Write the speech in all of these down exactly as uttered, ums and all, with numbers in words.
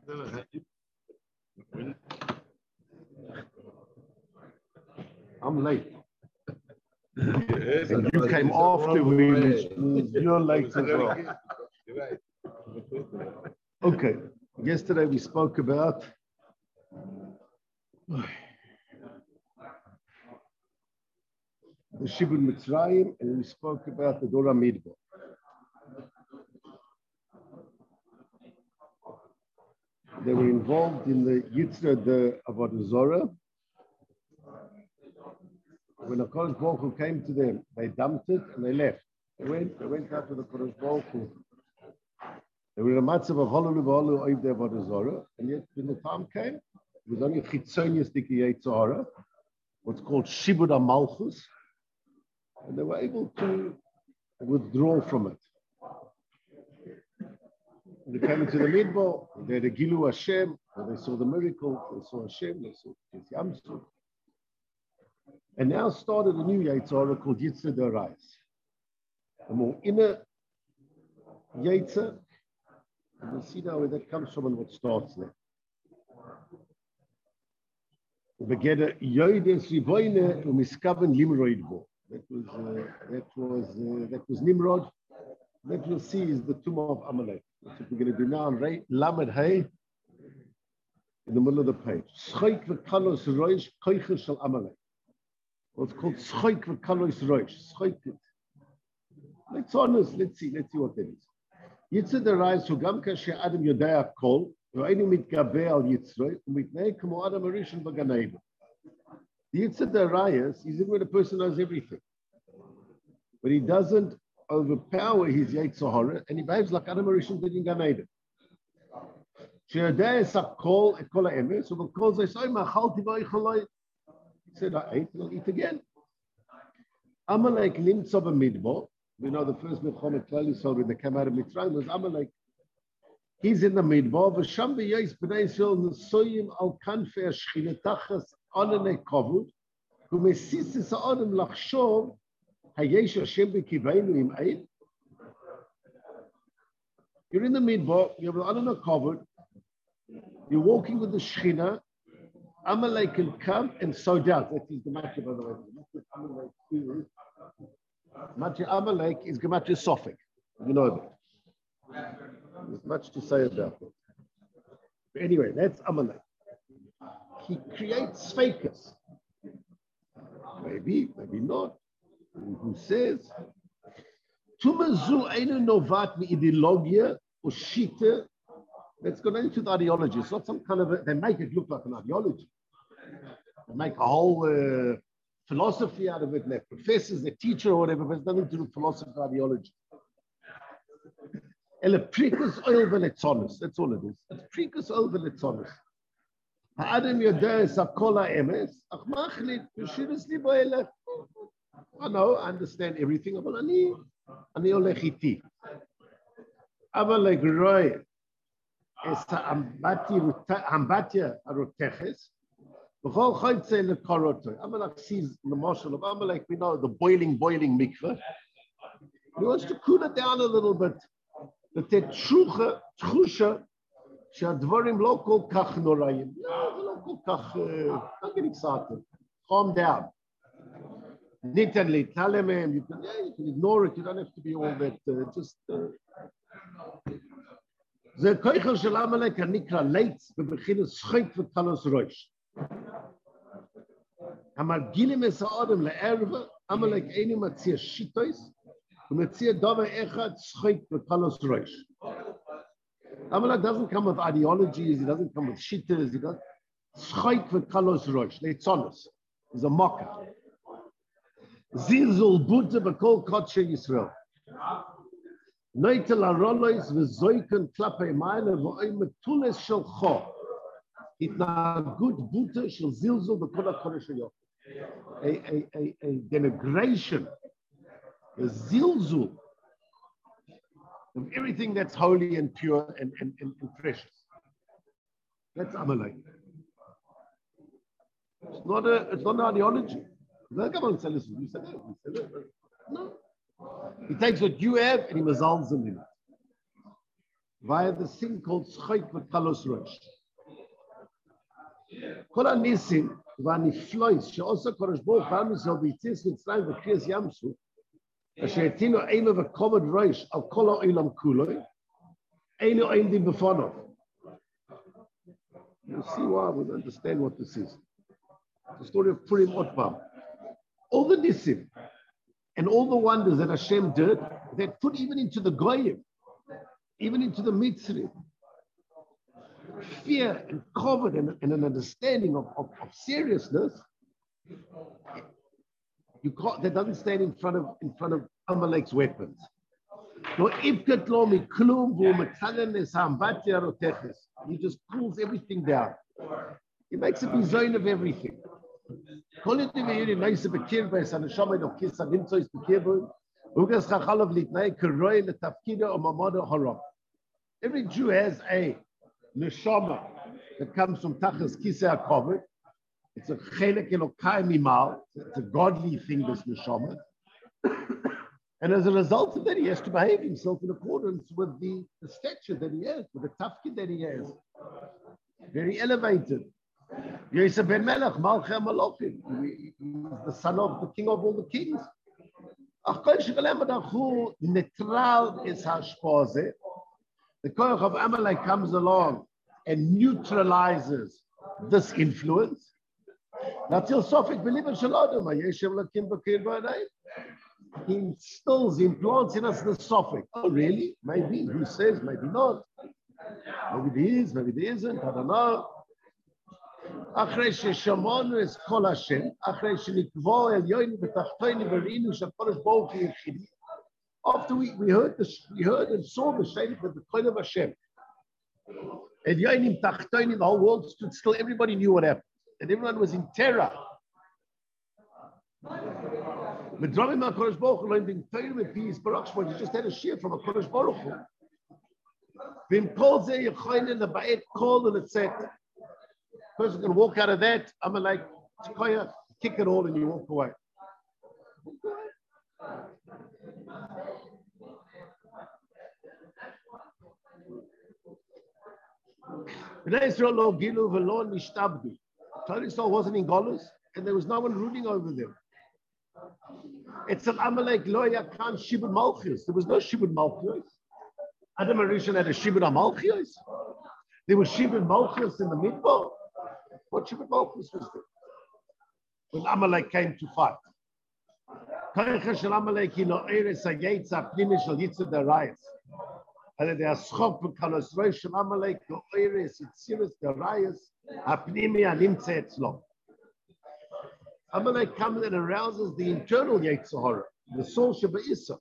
I'm late. And you came after me, which means you're late as well. Okay, yesterday we spoke about the Shibud Mitzrayim, and we spoke about the Dora Midbar. They were involved in the Yitzra the Avodah Zorah. When the Kodesh Baruch Hu came to them, they dumped it and they left. They went, they went out to the Kodesh Baruch Hu. They were in a matzav of halalu v'halalu oiv the Avodah Zorah, and yet when the time came, it was only chitzonius diki Yetzer Hara, what's called Shibud HaMalchus, and they were able to withdraw from it. When they came into the Midbar, they had a Gilu Hashem, they saw the miracle, they saw Hashem, they saw Yamsuf. And now started a new Yetzer Hara called Yitzra D'Orayos. A more inner Yetzer. And we'll see now where that comes from and what starts there. Begeda Yodes Riboine umiskaven Limroid bo. That was uh, that was uh, that was Nimrod. That we'll see is the tomb of Amalek. That's what we're going to do now. Right, Lamed Hay in the middle of the page. Schoik v'kalos roish koicher shel Amalek. What's called Schoik v'kalos roish. Schoik it. Let's honest. Let's see. Let's see what that is. Yitzra D'Orayos hu gam kasher Adam yodea kol v'einu mitgabe al Yitzro u'mitnei kamo Adam Harishon b'Gan Eden. The Yitzra D'Orayos is even when a person knows everything, but he doesn't overpower his Yetzer Hara and he behaves like Adam Harishon did in Gan Eden. She'yodea sakol et kol ha'emes u'v'kol zeh soy machalti v'oicholoi. He said, I ate and I'll eat again. Amalek nimtza b'midbar. We know the first Milchama Klal Yisrael when they came out of Mitzrayim was Amalek. He's in the Midbar. V'sham v'yais b'nei Yisrael nesoyim al kanfei hashchina tachas ananei kavod u'mesisis ha'adam lachshov hayesh Hashem b'kiveinu im ein. You're in the Midbar. You have an ananei kavod. You're walking with the Shechina. Amalek can come and so down. That is the matter, by the way. Amalek is. Matri Amalek is Gematria Sophic. You know that. There's much to say about that. But anyway, that's Amalek. He creates fakers. Maybe, maybe not. Who says? Tumazu einu novat mi ideologia or shita. Let's go into the ideology. It's not some kind of a, they make it look like an ideology. They make a whole uh, philosophy out of it, and they're professors, they're teacher or whatever, but it's nothing to do with philosophy or ideology. Eleprikus oil veletzonis. That's all it is. It's prikus oil veletzonis. Ha'adam yodea sakola emes. Ach machlit b'shiras libo elech. I know, I understand everything. But ani ani olech iti. Amalek roy es ha'ambatya haroteches. Amalek sees the marshal of Amalek, we know the boiling, boiling mikveh. He wants to cool it down a little bit. But the tchusha, she'advarim lo kol kach norayim. No, lo kol kach, don't get excited. Calm down. Nitanli, talemem, you can, yeah, you can ignore it. You don't have to be all that, uh, just... The koichel shel Amalek hanikra leitz bebechinas schoik v'kalos roish. Amalgilim es ha'adam le'erva, Amalek einu matzia shitois, u'matzia davar echad schoik v'kalos roish. Amalek doesn't come with ideologies, he doesn't come with shittas, he doesn't. Schoik v'kalos roish, leitzonos, is a mocker. Zilzul buddha b'kol kodshe Yisrael. Noitel arolois v'zoiken klapei maile v'oy metules shel cho. Itnagut buta shel zilzul b'kol ha'kodesh hayot. A, a, a, a denigration, a zilzul of everything that's holy and pure and, and, and, and precious. That's Amalek. It's not a, it's not an ideology. Come on, say, listen, you said that, you said that. No. He takes what you have and he mazals them in it. via the thing called Schoik V'Kalos Rosh. Kol HaNisim v'Aniflois she'osa Kodesh Baruch Hu Am Yisrael b'Yitzis Mitzrayim v'Kriyas Yamsu asher etinu Eilo v'Kovod Rosh al Kol HaOlam Kuloi Einu Oimdim B'Fonov. You see why we understand what this is. The story of Purim Otpam. All the Nisim and all the wonders that Hashem did, they put even into the Goyim, even into the Mitzri, fear and covet and, and an understanding of, of, of seriousness. You can't, that doesn't stand in front of in front of Amalek's weapons. He just pulls everything down. He makes a design of everything. Every Jew has a neshama that comes from Tachas Kisei HaKovod. It's a chelek Elokai mimal. It's a godly thing, this neshama. And as a result of that, he has to behave himself in accordance with the, the stature that he has, with the tafkid that he has. Very elevated. Yosef ben Melech, Malchei HaMalochim, the son of the king of all the kings. Neutral is hashpose. The koach of Amalek comes along and neutralizes this influence. Natil Sofik believe Shalom, Yeshem Lakim Bakir Ba'anayim. He instills, he implants in us the Sofik. Oh, really? Maybe. Who says? Maybe not. Maybe there is, maybe there isn't. I don't know. After we, we heard this, we heard and saw the shade of the Kohen of Hashem. And Yoinim Tachtoinim, the whole world stood still. Everybody knew what happened. And everyone was in terror. You just had a shear from a Kodesh Baruch Hu. Person can walk out of that. I'm like, kick it all and you walk away. Israel wasn't in Golus and there was no one ruling over them. It's an Amalek Loya Khan Shibud Malchios. There was no Shibud Malchios. Adam Arishan had a Shibud Malchios. There was Shibud Malchios in the Midbar. What Shibud Malchios was there? When Amalek came to fight. And they are schok b'kalos rosh Amalek lo'eres itziris derayas hapnimi animtze etzlo. Amalek comes and arouses the internal Yetzer Hara, the soul Sheba'isa,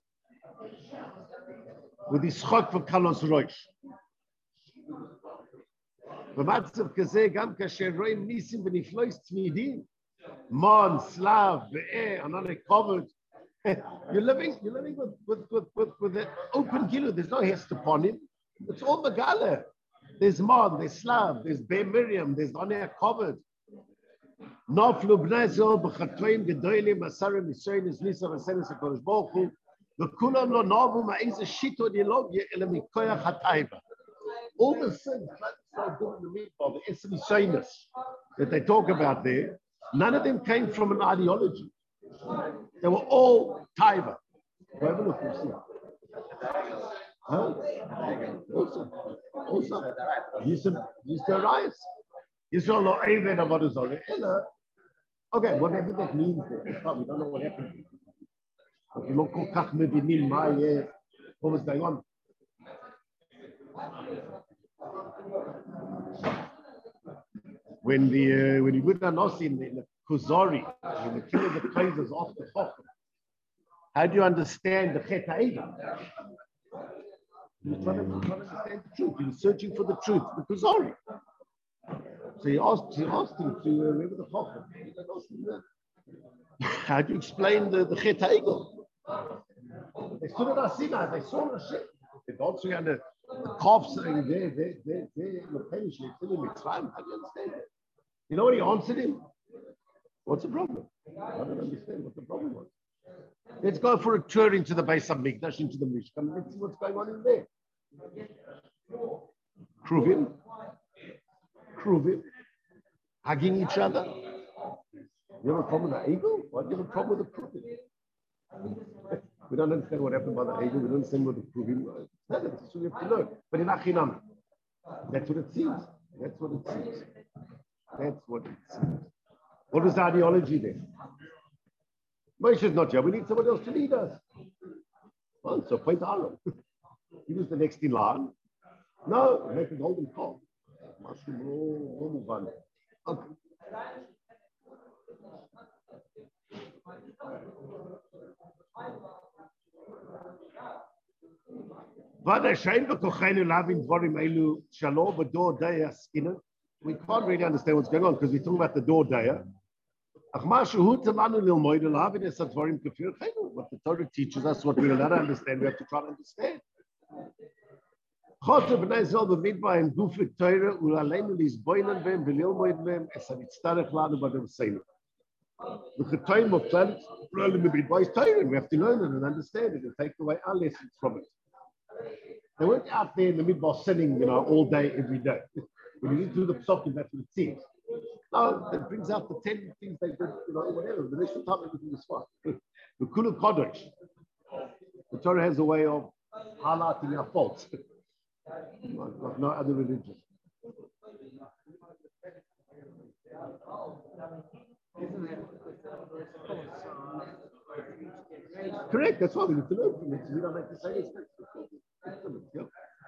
with his schok b'kalos rosh. B'matzav kazeh gam kasher roim nisim v'niflois tzmidim, mon, slav, be'eh, anane covered. You're living, you're living with with with with, with an open gilu. There's no hest upon him. It's all Megala. There's Mon, there's Slav, there's Be Miriam, there's Aneh covered. Noflu bnei Zol b'chatoim gedolim asarim Yisrael is Nisa v'senes HaKadosh Baruch Hu. V'kulam lo novu ma'ez shito dilogya ele mikoyach hatayva. All the sins that so good in the meatball, the Esem Yisraelis that they talk about there, none of them came from an ideology. They were all taiva. Have a look, you see. Huh? Also, also, Yisrael Rayas. Yisrael lo Eiven Avodah Zarah. Okay, whatever that means, we don't know what happened. Okay, lo kol kach mevinim ma yeh, what was going on? When the uh, when you put Nasi in the, in the Kuzari, when the king of the praises off the Chochem, how do you understand the Chet HaEgel? He was trying to, trying to understand the truth. He was searching for the truth, the Kuzari. So he asked, he asked him to uh, remember the Chochem. How do you explain the, the Chet HaEgel? They stood at Asina, they saw the ship. They're dancing under the calf saying, there, there, there, there, in the parish, they're telling me, how do you understand it? You know what he answered him? What's the problem? I don't understand what the problem was. Let's go for a tour into the Beis HaMikdash, into the Mishkan, and let's see what's going on in there. Kruvim. Kruvim. Hugging each other. You have a problem with the eagle? Why do you have a problem with the Kruvim? We don't understand what happened by the eagle. We don't understand what the Kruvim was. That's what we have to learn. But in Achinam, that's what it seems. That's what it seems. That's what it seems. What was the ideology there? Moshe is not here. We need someone else to lead us. Well, so point Aaron. He was the next in line. No, make a golden calf. Okay. We can't really understand what's going on because we're talking about the door day. What the Torah teaches us, what we're allowed to understand, we have to try to understand. The time of planet, we have to learn it and understand it and take away our lessons from it. They weren't out there in the midbar sitting, you know, all day, every day. When you do the psokim, that's what it seems. No, it brings out the ten things they did, you know, whatever. The rest of the time, everything is fine. The Kulu Kodesh. The Torah has a way of highlighting our faults, like no other religion. Correct, that's why we need to learn from it. So we don't make the same mistakes. Yeah.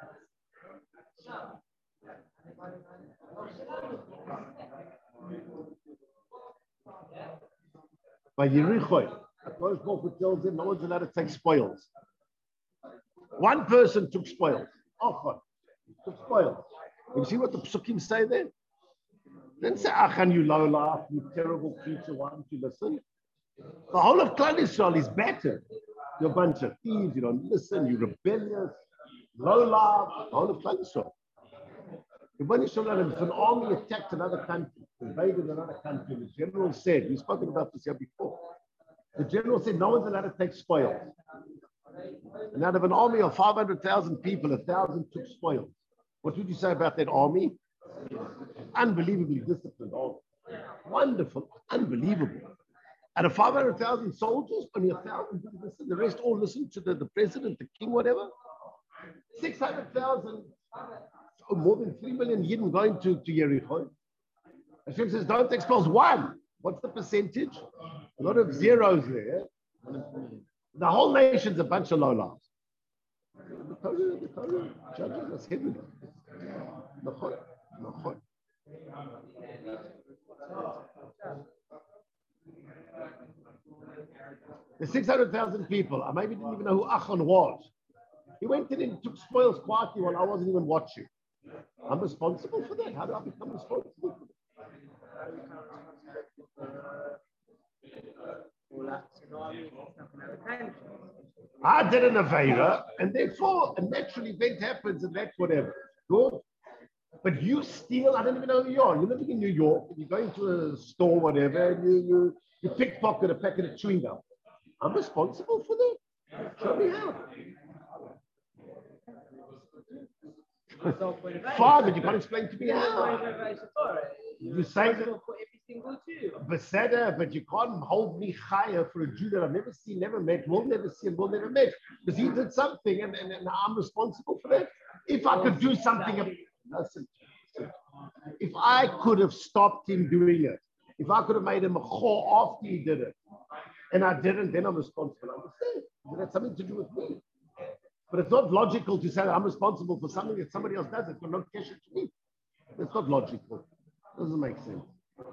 By Yericho, a close book tells them no one's allowed to take spoils. One person took spoils. Achan took spoils. You see what the psukim say there? Then say, Achan, you low life, you terrible creature, why don't you listen? The whole of Klal Yisrael is better. You're a bunch of thieves, you don't listen, you're rebellious, low life, the whole of Klal Yisrael. If an army attacked another country, invaded another country, the general said, we've spoken about this here before, the general said no one's allowed to take spoils. And out of an army of five hundred thousand people, a thousand took spoils. What would you say about that army? Unbelievably disciplined army. Wonderful, unbelievable. Out of five hundred thousand soldiers, only a thousand didn't listen. The rest all listened to the, the president, the king, whatever. six hundred thousand, oh, more than three million Yidden going to, to Yericho. Hashem says, don't expose one. What's the percentage? A lot of zeros there. The whole nation's a bunch of lowlifes. The Torah, the Torah judges us heavily. Nachon, nachon. The six hundred thousand people, I maybe didn't even know who Achan was. He went in and took spoils quietly while I wasn't even watching. I'm responsible for that. How do I become responsible for that? I did an Avera, and therefore a natural event happens, and that's whatever. Good. But you steal, I don't even know who you are. You're living in New York, and you're going to a store, whatever, and you, you, you pickpocket a packet of chewing gum. I'm responsible for that. Show me how. Fine, but you can't explain to me how. You say that, Beseder, but you can't hold me higher for a Jew that I've never seen, never met, will never see, and will never met. Because he did something, and, and, and I'm responsible for that. If I could do something, listen, if I could have stopped him doing it, if I could have made him a chor after he did it, and I didn't, then I'm responsible. I understand. It had something to do with me. But it's not logical to say that I'm responsible for something that somebody else does. It's got no connection to me. It's not logical. It doesn't make sense.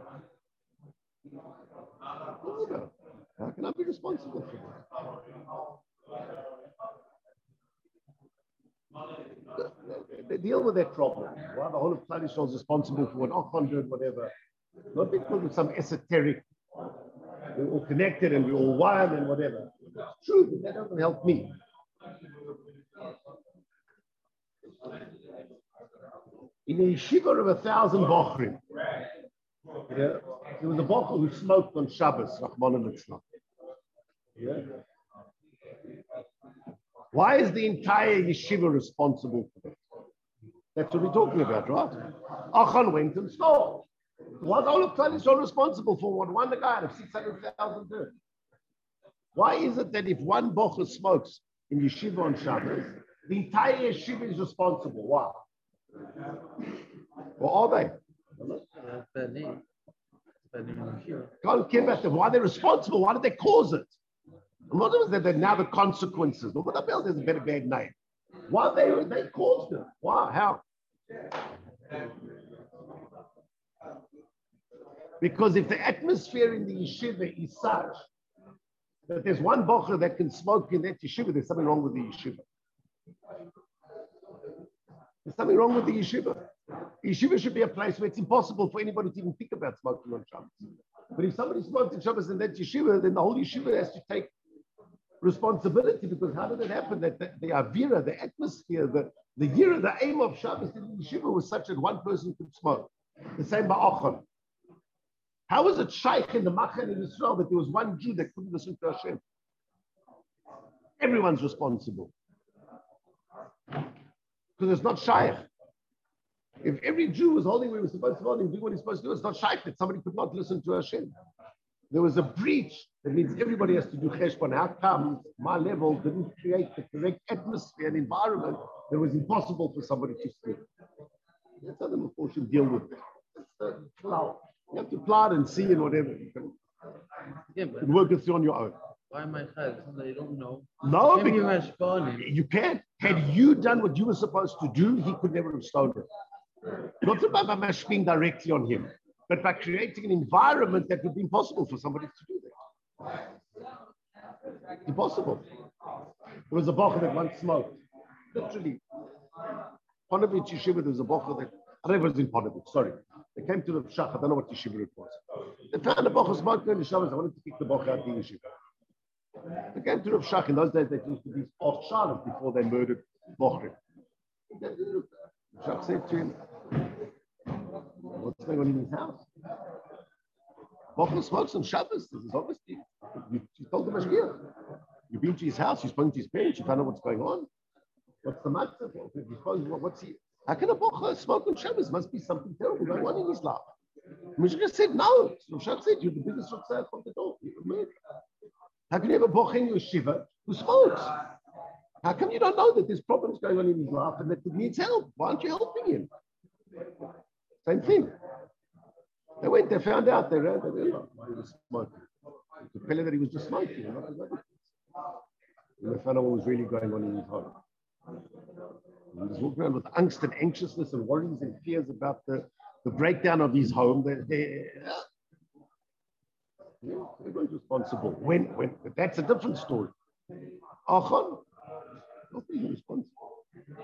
How can I be responsible for that? They deal with that problem. Why the whole of Klal Yisrael is responsible for what Achan did, whatever. Not because of some esoteric, we're all connected and we're all one and whatever. It's true, but that doesn't help me. In a yeshiva of a thousand bochrim, yeah, there was a bocher who smoked on Shabbos, Rahman al Yeah. Why is the entire yeshiva responsible for that? That's what we're talking about, right? Achan went and stole. Why the whole of Klal Yisrael responsible for what one guy out of six hundred thousand did? Why is it that if one bocher smokes in yeshiva on Shabbos, the entire yeshiva is responsible? Why? Or are they? Can't care about them. Why are they responsible? Why did they cause it? I'm not saying that they're now the consequences. Nobody else has a better bad name. Why they they caused it? Why? How? Because if the atmosphere in the yeshiva is such that there's one bocher that can smoke in that yeshiva, there's something wrong with the yeshiva. There's something wrong with the yeshiva. The yeshiva should be a place where it's impossible for anybody to even think about smoking on Shabbos. But if somebody smokes in Shabbos in that yeshiva, then the whole yeshiva has to take responsibility, because how did it happen that the, the avira, the atmosphere, the the year, the aim of Shabbos in the yeshiva was such that one person could smoke? The same by Achan. How was it shaykh in the Machan in Israel that there was one Jew that couldn't listen to Hashem? Everyone's responsible. Because it's not shaykh. If every Jew was holding what he was supposed to hold and doing what he's supposed to do, it's not shaykh that somebody could not listen to Hashem. There was a breach. That means everybody has to do cheshbon. How come my level didn't create the correct atmosphere and environment that was impossible for somebody to speak? That's how the Mephoshim deal with it. That's the cloud. You have to plot and see and whatever. You can, yeah, but you work it through on your own. Why am I chayv? They don't know. No, because you can't. Had you done what you were supposed to do, he could never have stolen it. Not about mashping directly on him, but by creating an environment that would be impossible for somebody to do that. Impossible. There was a bocher that once smoked. Literally. Ponovich Yeshiva, there was a bocher that, I don't know if it was in Ponovich, sorry. They came to the Shach, I don't know what Yeshiva it was. They found a bocher smoking in the Shabbos. I wanted to kick the bocher out of the Yeshiva. They came to the Shach. In those days, they used to be off Shabbos before they murdered bocher. The Shach said to him, what's going on in his house? Bocher smokes on Shabbos. This is obviously, you, you told the Mashgiach. You've been to his house, you've spoken to his parents, you found out what's going on. What's the matter? What's he? How can a bocher smoke on Shabbos? Must be something terrible going on in his life. Mashgiach said, no. Mashgiach said, you're the biggest rotzach on the door. You're a murderer. How can you have a bocher in your shiva who smokes? How come you don't know that there's problems going on in his life and that he needs help? Why aren't you helping him? Same thing. They went, they found out, they ran, they realized he was smoking. The fellow that he was just smoking. And they found out what was really going on in his home. He was walking around with angst and anxiousness and worries and fears about the, the breakdown of his home. They, they, yeah, everyone's responsible. When, when, but that's a different story. Achan, not being responsible.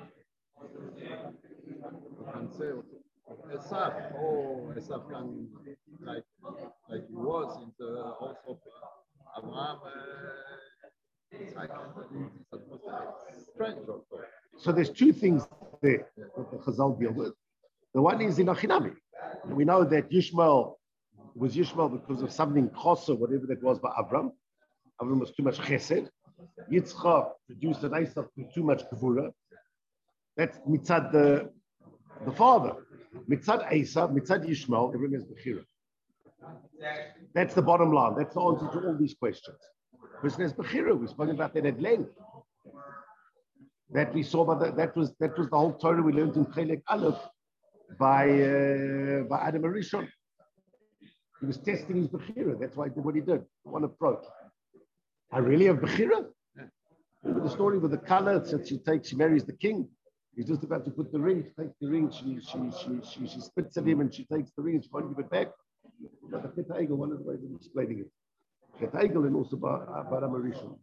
Esav, oh, Esav can, like, like he was in the also Abraham, uh, it's like, it's strange also. So there's two things there that the Chazal deal with. The one is in Achinami. We know that Yishmael was Yishmael because of something choser, whatever that was by Avram. Avram was too much chesed. Yitzchak produced an Esav with too much gevura. That's mitzad the, the father. Mitzad Esav, mitzad Yishmael, everyone has Bechira. That's the bottom line. That's the answer to all these questions. Person has Bechira. We've spoken about that at length. That we saw, but that, that was that was the whole Torah we learned in Chelek Aleph by uh, by Adam Arishon. He was testing his Bechira. That's why he did what he did. One approach. I really have Bechira? Remember the story with the color that she takes, she marries the king. He's just about to put the ring, she takes the ring, she she she she, she spits at him and she takes the ring and she won't give it back. But the Chet Egel, one of the ways of explaining it. Chet Egel and also Adam Arishon.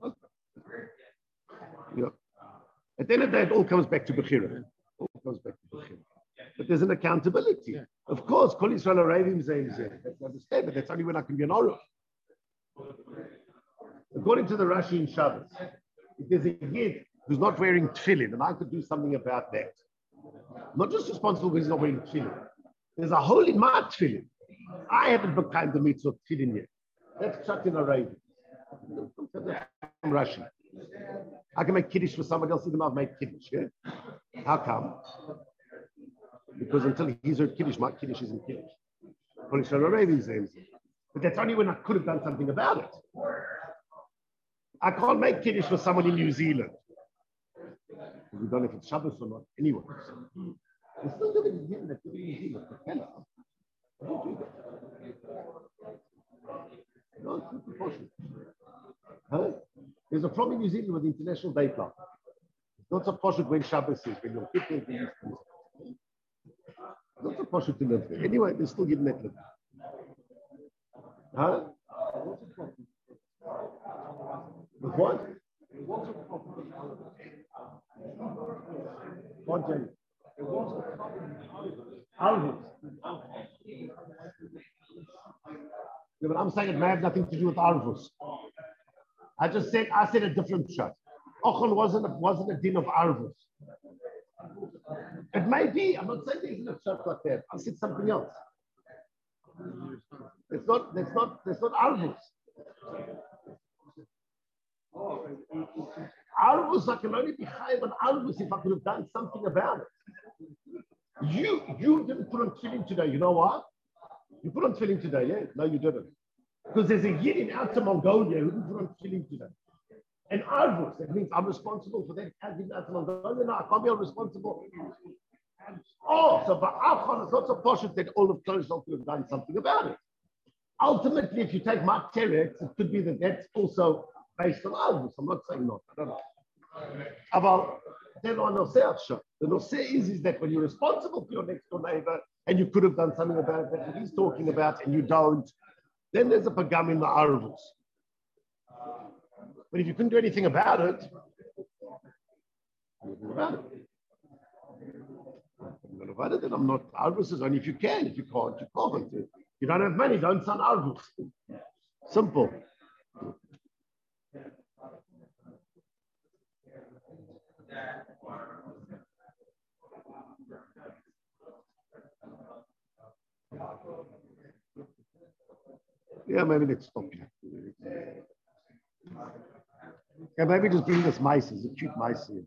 Yeah. At the end of the day, it all comes back to Bechira. All comes back to Bechira. But there's an accountability. Yeah. Of course, Kol Yisrael Arevim Zeh Zeh. That's understand, but that's only when I can be an Oruch. According to the Rashi in Shabbos, if there's a Yid who's not wearing tefillin, and I could do something about that. Not just responsible because he's not wearing tefillin. There's a hole in my tefillin. I haven't become the mitzvah of tefillin yet. That's Pshat in Arevim. Rashi. I can make kiddush for somebody else, even though I've made kiddush. Yeah? How come? Because until he's heard Kiddush, my Kiddush isn't Kiddush. But that's only when I could have done something about it. I can't make Kiddush for someone in New Zealand. We don't know if it's Shabbos or not. Anyway. We're still living in New Zealand. I don't do that. No, it's not proportionate. Huh? There's a problem in New Zealand with the International Day Club. It's not so posh when Shabbos is, when you're fifteen things. It's not so posh to live there. Anyway, they're still getting that living. Huh? With what? What, Jenny? Alvus. Yeah, but I'm saying it may have nothing to do with Arvus. I just said I said a different shot. Ochel wasn't a, wasn't a din of Arvus. It may be. I'm not saying there isn't a shot like that. I said something else. It's not. That's not. That's not Arvus. Arvus, I can only be high on Arvus if I could have done something about it. You you didn't put on tefillin today. You know what? You put on tefillin today, yeah? No, you didn't. Because there's a Yid in outer Mongolia who didn't put on tefillin today. And Arvus, that means I'm responsible for that as in outer Mongolia. No, I can't be responsible. Oh, so but Avchan is not so posh that all of Klal could have done something about it. Ultimately, if you take my teretz, it could be that that's also based on Arvus. I'm not saying not. I don't know. About then on the Noseh is, is that when you're responsible for your next door neighbor and you could have done something about it, that's what he's talking about, and you don't, then there's a pagam in the Arvus. But if you couldn't do anything about it, anything about it. I'm about it, then I'm not. Arvus is only if you can. If you can't, you can't. If you don't have money, don't sign Arvus. Simple. Yeah, maybe let's stop here. Yeah, maybe just bring this mice. It's a cute mice here.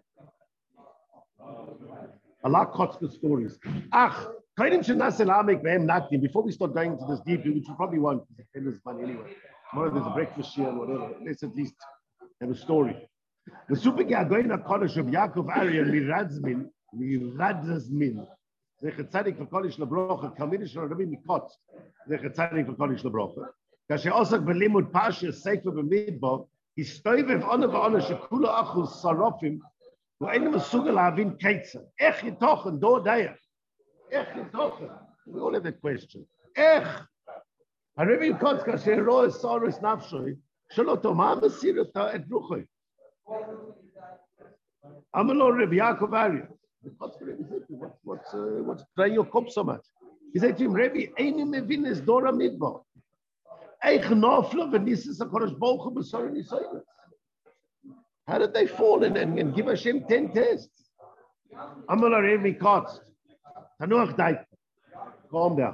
I like Kotzker stories. Ach, before we start going into this deeply, which we probably won't, because it depends on money anyway. Tomorrow there's a breakfast here and whatever. Let's at least have a story. The super guy going to Kodesh of Yaakov Arya Miradzmin, Miradzmin. Zecher Tzadik for Kodesh LeBrocha, Kalminish Rabbi Mikotz. Zecher Tzadik for Kodesh LeBrocha. Kasher Osak Belimud Pasha Sefer B'Midbar. He stoivev ona v'ona shekula achus sarofim. Who ain't mesugel havin keitzer. Ech yitochen do daya. Ech yitochen. We all have that question. Ech. Rabbi Mikotz kasher roes saros nafshoi. Shelo toma mesirata et ruchoi. Amalo Rabbi Yaakov Arya. What's what's uh, what's trying your cup so much? He said to him, Rabbi, Eini mevin es dora midbar. Eich nofla v'nisis HaKadosh Baruch Hu b'sorin Yisrael. How did they fall and, and, and give Hashem ten tests? Amal Rabbi Mikotz. Tanuach dait. Calm down.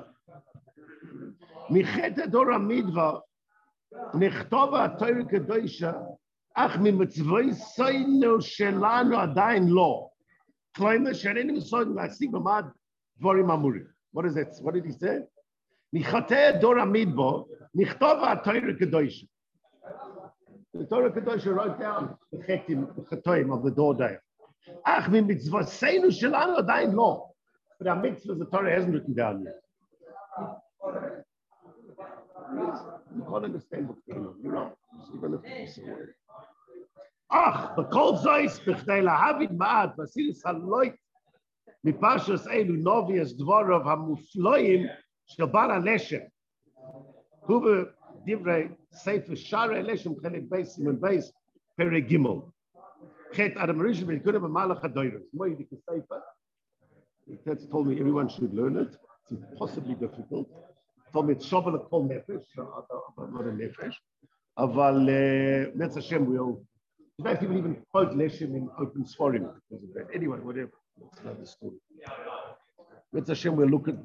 Michet dora midbar. Nechtova Torah Kedosha. Ach mitzvoi soinu shelanu adayin lo. What is that? What did he say? The Torah Kedosha wrote down the chetim, the chetoim of the door day. Ach, mi mitzvah seinu shelanu adayin lo. But our mitzvahs, the Torah hasn't written down yet. You can't understand what's going on. You're wrong. So you're going to say it. Ach, b'kol zois b'chdei lahavin ma'at v'asiris haloit mipashas elu novias dvorov hamufloim shel bar haleshem hu b'divrei sefer Sharei Leshem chelik beis siman beis perek gimel chet adam rishon v'yikudah b'malach hadoros. More you can sefer. That's told me everyone should learn it. It's impossibly difficult. Told me it's shovel kol nefesh, not a nefesh. Aval Metz Hashem will. Today people even quote Leshem in open sforim because of that. Anyway, whatever. That's another story. Metz Hashem will look at